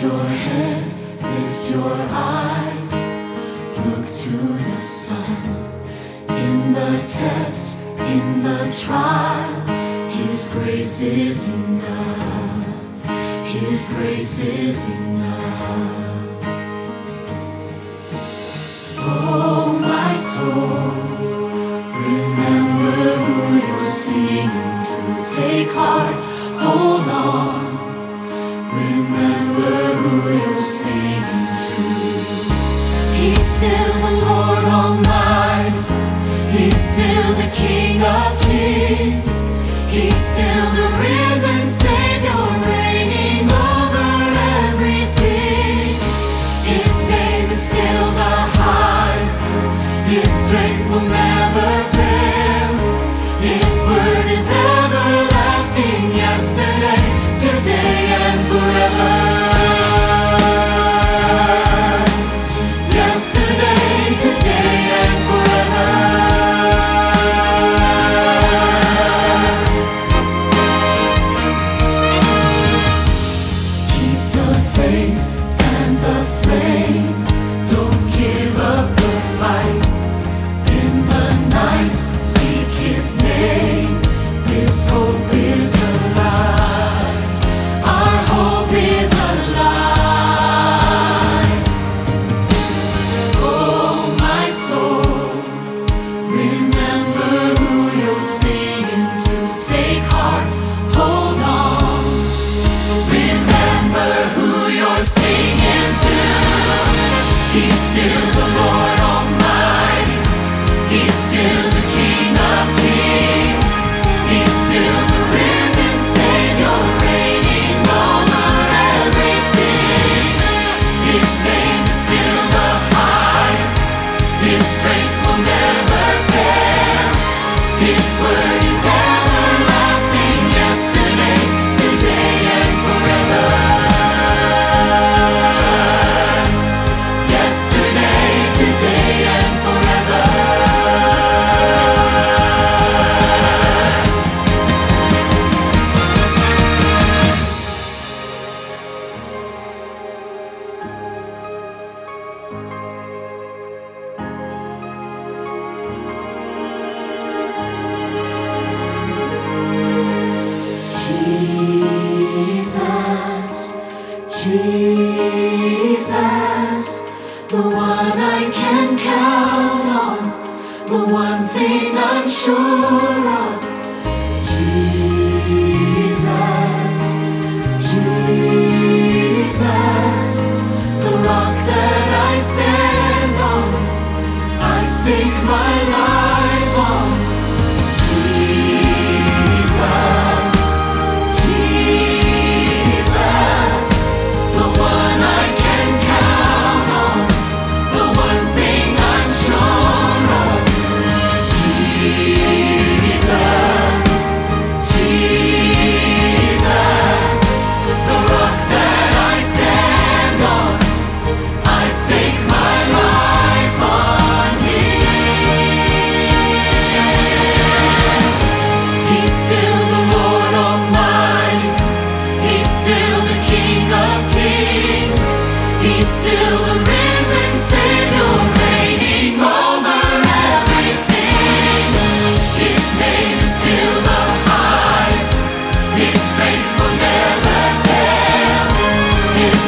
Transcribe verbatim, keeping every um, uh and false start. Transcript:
your head, lift your eyes, look to the sun. In the test, in the trial, His grace is enough. His grace is enough. Oh, my soul, remember who you're singing to. Take heart, hold on. Remember who you're singing to. He's still the Lord Almighty. He's still the King of Kings. He's still the risen Savior, reigning over everything. His name is still the highest. His strength will never fail. His word is everlasting, yesterday, today, and forever. Yesterday, today, and forever. Keep the faith, fan the flame. Don't give up the fight. In the night, seek His name. This hope is alive. Our hope is alive. Oh, my soul, remember who you're singing to. Take heart, hold on. Remember who you're singing to. He's still the Lord Almighty. He's still the King of Kings. He's still the risen Savior, reigning over everything. His name is still the highest. His strength will never fail. His word is everlasting, yesterday, today, and forever. Yesterday, today, and forever. Jesus, Jesus, the one I can count on, the one thing I'm sure of. Jesus, Jesus, the rock that I stand on, I stake my life on. Jesus, Jesus, the one I can count on, the one thing I'm sure of. Jesus, Jesus, the rock that I stand on, I stake my life on Him. He's still the Lord Almighty. He's still the King of Kings. He's still the risen Savior, reigning over everything. His name is still the highest. His strength will never fail. His